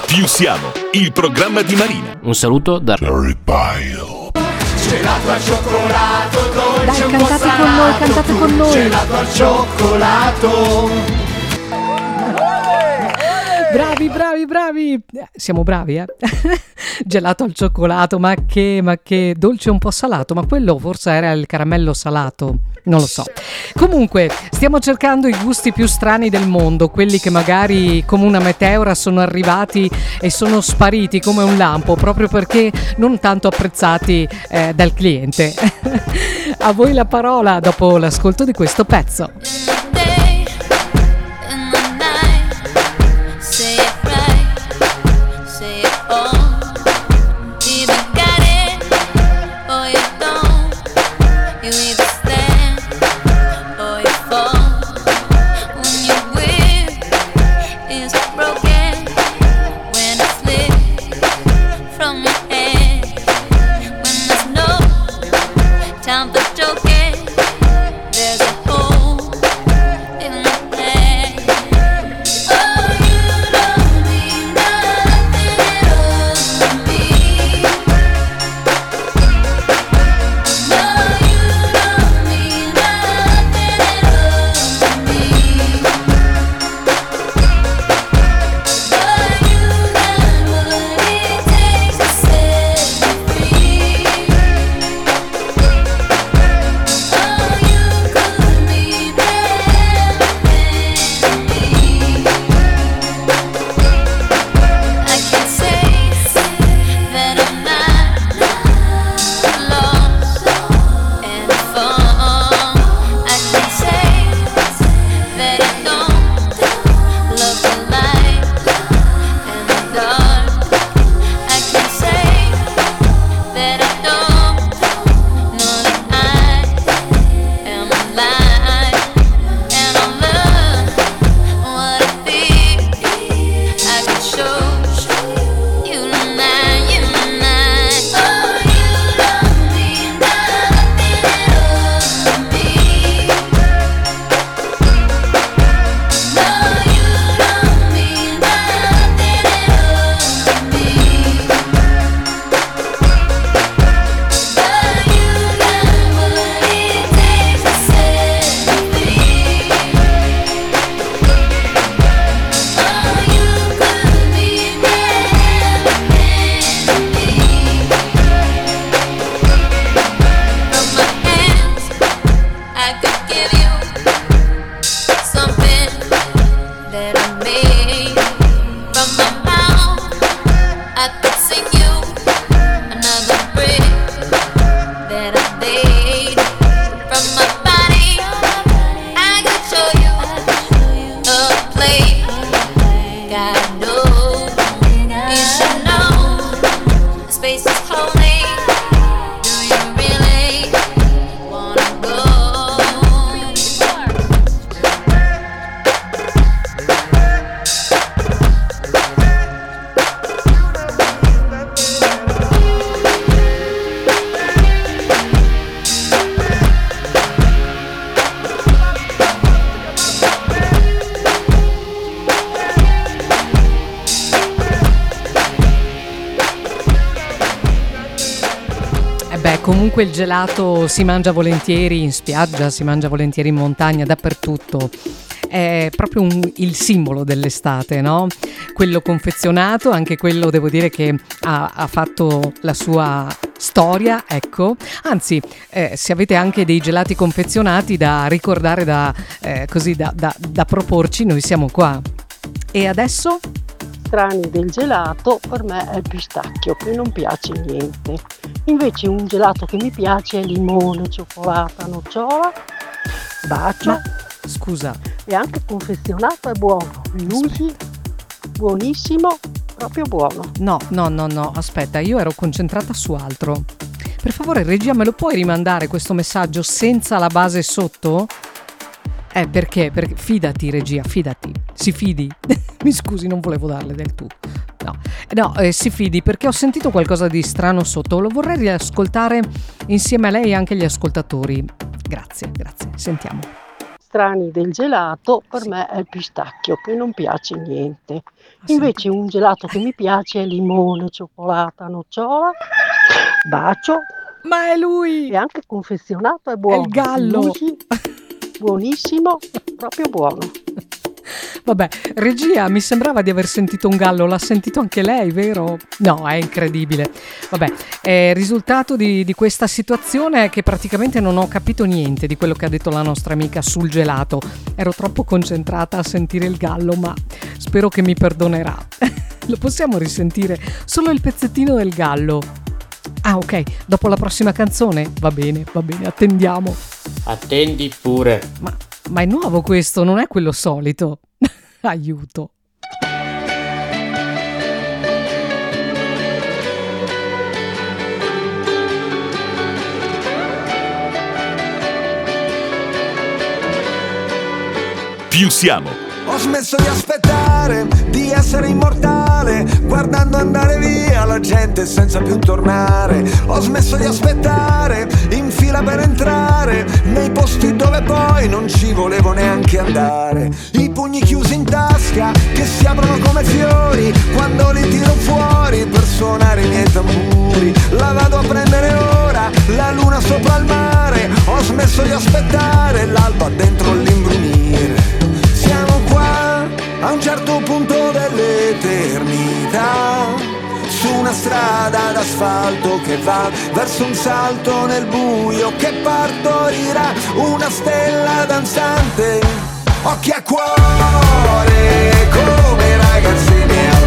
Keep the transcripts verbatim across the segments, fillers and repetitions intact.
Più siamo, il programma di Marina. Un saluto da Jerry Pile. Gelato al cioccolato, dolce. Dai, un po' cantate con noi, salato, cantate con noi. Gelato al cioccolato. Bravi, bravi, bravi. Siamo bravi, eh? Gelato al cioccolato, ma che, ma che dolce un po' salato, ma quello forse era il caramello salato, non lo so. Comunque, stiamo cercando i gusti più strani del mondo, quelli che magari come una meteora sono arrivati e sono spariti come un lampo, proprio perché non tanto apprezzati eh, dal cliente. A voi la parola dopo l'ascolto di questo pezzo. Time for joking. There's a hole in my head. Oh, you don't mean nothing at all to me. No, you don't mean nothing at all to me. But you got what it takes to set me free. Comunque il gelato si mangia volentieri in spiaggia, si mangia volentieri in montagna, dappertutto. È proprio un, il simbolo dell'estate, no? Quello confezionato, anche quello devo dire che ha, ha fatto la sua storia, ecco. Anzi, eh, se avete anche dei gelati confezionati da ricordare, da, eh, così da, da, da proporci, noi siamo qua. E adesso? Strani del gelato, per me è il pistacchio, che non piace niente. Invece un gelato che mi piace è limone, cioccolata, nocciola, bacio. Ma, scusa. E anche confezionato è buono. Lusi, buonissimo, proprio buono. No, no, no, no, aspetta, io ero concentrata su altro. Per favore, regia, me lo puoi rimandare questo messaggio senza la base sotto? Eh, perché? Perché fidati, regia, fidati. Si fidi. Mi scusi, non volevo darle del tu. No, no eh, si fidi, perché ho sentito qualcosa di strano sotto. Lo vorrei riascoltare insieme a lei e anche gli ascoltatori. Grazie, grazie. Sentiamo. strani del gelato, per Sì. me è il pistacchio, che non piace niente. Ah, senti. Invece un gelato che mi piace è limone, cioccolata, nocciola, bacio Ma è lui! e anche confezionato è È buono. il gallo! Luigi, buonissimo, proprio buono. Vabbè, regia, mi sembrava di aver sentito un gallo, l'ha sentito anche lei, vero? No, è incredibile. Vabbè, è il risultato di, di questa situazione è che praticamente non ho capito niente di quello che ha detto la nostra amica sul gelato. Ero troppo concentrata a sentire il gallo, ma spero che mi perdonerà. Lo possiamo risentire? Solo il pezzettino del gallo. Ah, ok, dopo la prossima canzone? Va bene, va bene, attendiamo. Attendi pure. Ma, ma è nuovo questo, non è quello solito. Aiuto. Più siamo. Ho smesso di aspettare, di essere immortale, guardando andare via la gente senza più tornare. Ho smesso di aspettare, in fila per entrare, nei posti dove poi non ci volevo neanche andare. I pugni chiusi in tasca, che si aprono come fiori, quando li tiro fuori per suonare i miei tamburi. La vado a prendere ora, la luna sopra il mare. Ho smesso di aspettare, l'alba dentro l'imbrunire. Siamo qua, a un certo punto dell'eternità, su una strada d'asfalto che va verso un salto nel buio che partorirà una stella danzante. Occhi a cuore, come ragazzini al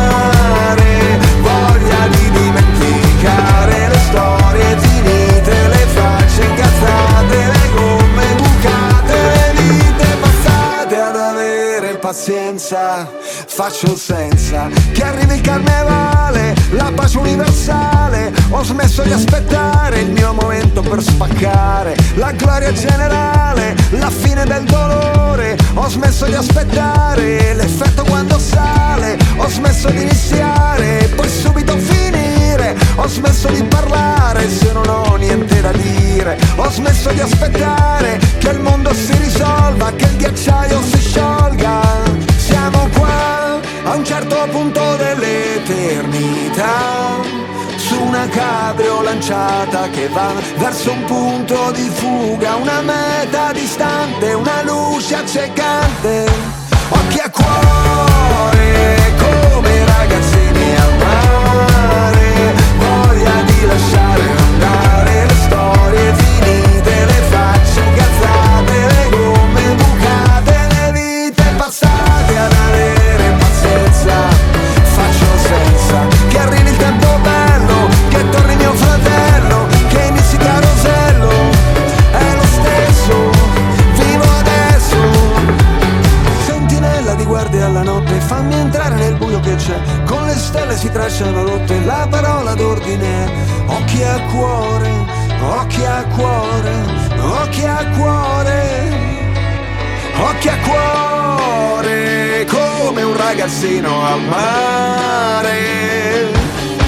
mare, voglia di dimenticare le storie finite, le facce incazzate, le gomme bucate, le vite passate ad avere pazienza. Faccio senza che arrivi il carnevale, la pace universale. Ho smesso di aspettare il mio momento per spaccare, la gloria generale, la fine del dolore. Ho smesso di aspettare l'effetto quando sale. Ho smesso di iniziare e poi subito finire. Ho smesso di parlare se non ho niente da dire. Ho smesso di aspettare che il mondo si risolva, che il ghiacciaio si sciolga. Siamo qua, a un certo punto dell'eternità, su una cabrio lanciata che va verso un punto di fuga, una meta distante, una luce accecante. Occhi a cuore, come ragazzini al mare, voglia di lasciare andare le storie finite, le facce incazzate, le gomme bucate, le vite passate ad avere pazienza. Faccio senza che arrivi il tempo bello, che torni mio fratello, che inizi carosello. È lo stesso, vivo adesso. Sentinella di guardia alla notte, fammi entrare nel buio che c'è, con le stelle si tracciano rotte, la parola d'ordine. Occhi a cuore, occhi a cuore, occhi a cuore, occhi a cuore, come un ragazzino al mare.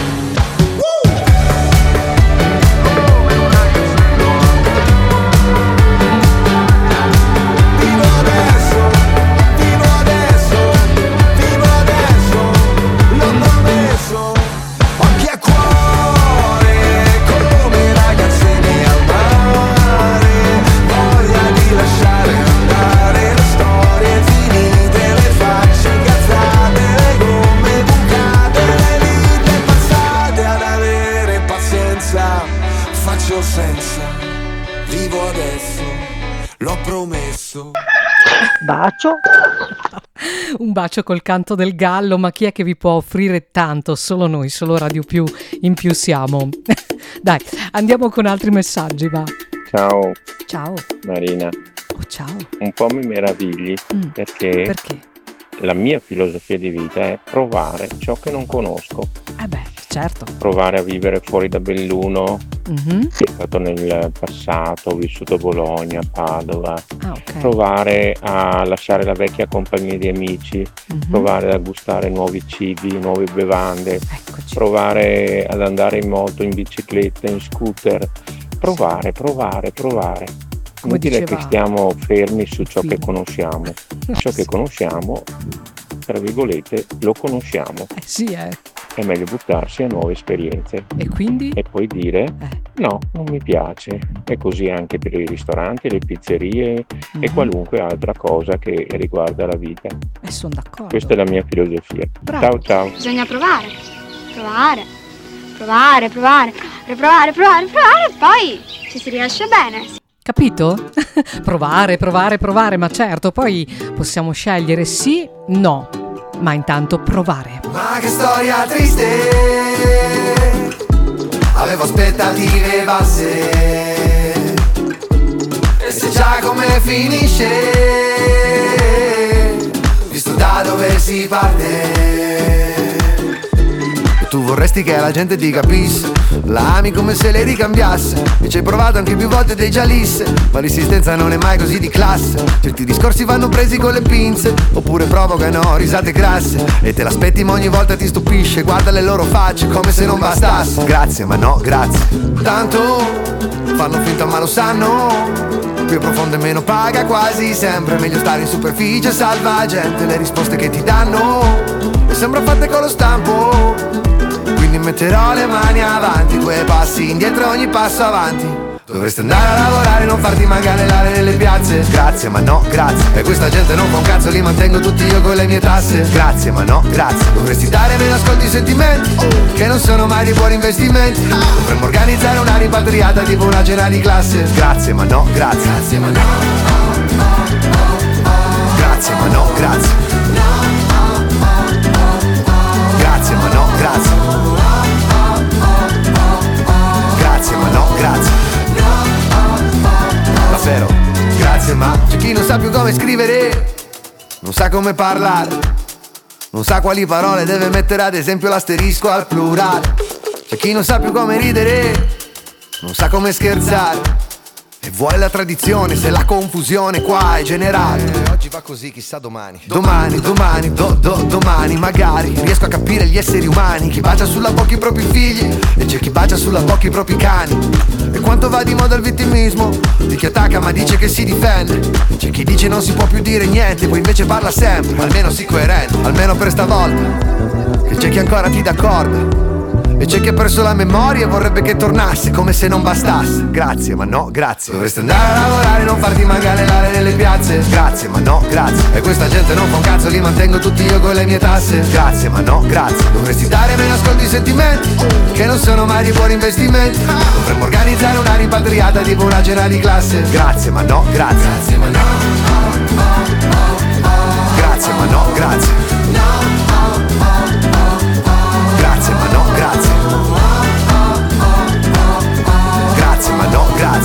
Vivo adesso, vivo adesso, vivo adesso, l'ho promesso. Occhi a cuore, come ragazzini al mare, voglia di lasciare andare le storie finite, le facce incazzate, le gomme bucate, le vite passate ad avere pazienza. Faccio senza, vivo adesso, l'ho promesso. Bacio. Un bacio col canto del gallo, ma chi è che vi può offrire tanto? Solo noi, solo Radio Più, in più siamo. Dai, andiamo con altri messaggi, va. Ciao Ciao. Marina, Oh, ciao. un po' mi meravigli Mm, perché Perché? la mia filosofia di vita è provare ciò che non conosco, Eh beh, certo. provare a vivere fuori da Belluno, Mhm. che è stato nel passato, ho vissuto a Bologna, a Padova, Ah, ok. provare a lasciare la vecchia compagnia di amici, Mhm. provare a gustare nuovi cibi, nuove bevande, Eccoci. provare ad andare in moto, in bicicletta, in scooter, provare, provare, provare. come inutile diceva che stiamo fermi su ciò che Film. conosciamo. Ciò che conosciamo, tra virgolette, lo conosciamo. Eh sì, eh. È meglio buttarsi a nuove esperienze E quindi? e poi dire Eh. no, non mi piace. È così anche per i ristoranti, le pizzerie e Mhm. qualunque altra cosa che riguarda la vita. Eh, sono d'accordo. Questa è la mia filosofia. Bravo. Ciao ciao. Bisogna provare, provare, provare, provare, provare, provare, provare, e poi ci si riesce bene. Capito? Provare, provare, provare, ma certo, poi possiamo scegliere sì, no, ma intanto provare. Ma che storia triste, avevo aspettative basse, e se già come finisce, visto da dove si parte. E tu vorresti che la gente ti capisse, la ami come se le ricambiasse, e ci hai provato anche più volte dei già lisse, ma l'esistenza non è mai così di classe. Certi discorsi vanno presi con le pinze, oppure provocano risate grasse, e te l'aspetti ma ogni volta ti stupisce. Guarda le loro facce come se non bastasse. Grazie ma no grazie, tanto fanno finta ma lo sanno, più profondo e meno paga quasi sempre. Meglio stare in superficie, salva gente, le risposte che ti danno e sembra fatte con lo stampo. Quindi metterò le mani avanti, due passi indietro ogni passo avanti. Dovresti andare a lavorare e non farti manganellare nelle piazze. Grazie ma no grazie, e questa gente non fa un cazzo, li mantengo tutti io con le mie tasse. Grazie ma no grazie, dovresti dare meno ascolti i sentimenti, che non sono mai di buoni investimenti. Dovremmo organizzare una rimpatriata tipo una cena di classe. Grazie ma no grazie, grazie ma no, grazie ma no grazie, grazie ma no grazie, grazie ma no grazie. Davvero, grazie ma c'è chi non sa più come scrivere, non sa come parlare, non sa quali parole deve mettere ad esempio l'asterisco al plurale. C'è chi non sa più come ridere, non sa come scherzare, e vuole la tradizione se la confusione qua è generale. eh, Oggi va così, chissà domani. Domani, domani, do, do, domani magari riesco a capire gli esseri umani. Chi bacia sulla bocca i propri figli e c'è chi bacia sulla bocca i propri cani. E quanto va di moda il vittimismo di chi attacca ma dice che si difende. C'è chi dice non si può più dire niente, poi invece parla sempre. Almeno sii coerente, almeno per stavolta. Che c'è chi ancora ti dà corda, e c'è chi ha perso la memoria e vorrebbe che tornasse come se non bastasse. Grazie ma no grazie, dovresti andare a lavorare e non farti manganellare nelle piazze. Grazie ma no grazie, e questa gente non fa un cazzo, li mantengo tutti io con le mie tasse. Grazie ma no grazie, dovresti dare meno ascolti i sentimenti, che non sono mai di buoni investimenti. Dovremmo organizzare una rimpatriata tipo una cena di classe. Grazie ma no grazie, grazie ma no, grazie ma no grazie, grazie ma no grazie, grazie ma no grazie,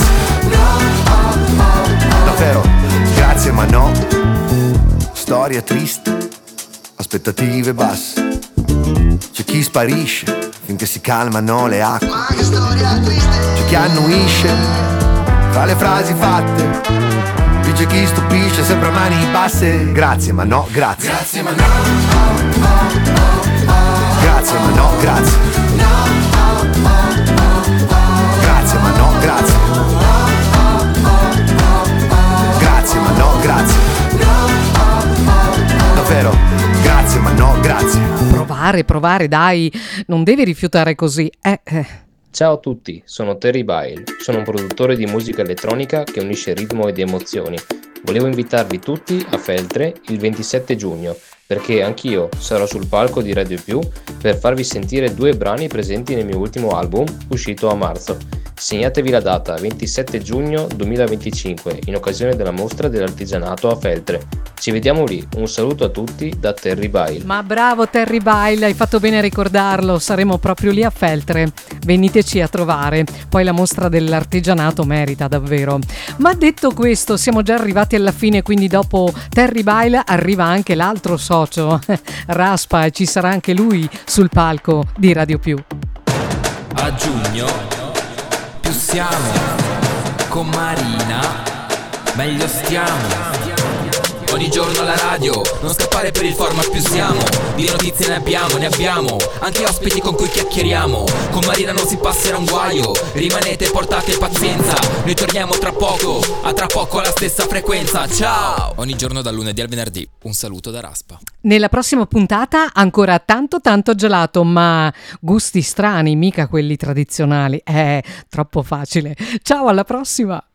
davvero, grazie ma no. Storia triste, aspettative basse, c'è chi sparisce finché si calmano le acque. C'è chi annuisce tra le frasi fatte, qui c'è chi stupisce sempre a mani basse. Grazie ma no grazie, grazie ma no, grazie ma no grazie, grazie ma no grazie, grazie ma no grazie, davvero, grazie ma no grazie. Provare, provare, dai, non devi rifiutare così. Eh, eh. Ciao a tutti, sono Terry Bile, sono un produttore di musica elettronica che unisce ritmo ed emozioni. Volevo invitarvi tutti a Feltre il ventisette giugno, perché anch'io sarò sul palco di Radio Più per farvi sentire due brani presenti nel mio ultimo album uscito a marzo. Segnatevi la data, ventisette giugno duemilaventicinque, in occasione della mostra dell'artigianato a Feltre. Ci vediamo lì, un saluto a tutti da Terry Bile. Ma bravo Terry Bile, hai fatto bene a ricordarlo, saremo proprio lì a Feltre, veniteci a trovare, poi la mostra dell'artigianato merita davvero. Ma detto questo, siamo già arrivati alla fine, quindi dopo Terry Bile arriva anche l'altro socio, Raspa, e ci sarà anche lui sul palco di Radio Più. A giugno più siamo con Marina, meglio stiamo. ogni giorno alla radio. Non scappare per il format, più siamo. Di notizie ne abbiamo, ne abbiamo. Anche ospiti con cui chiacchieriamo. Con Marina non si passerà un guaio. Rimanete, portate pazienza. Noi torniamo tra poco, a tra poco alla stessa frequenza. Ciao! Ogni giorno dal lunedì al venerdì. Un saluto da Raspa. Nella prossima puntata ancora tanto tanto gelato, ma gusti strani, mica quelli tradizionali. È troppo facile. Ciao, alla prossima!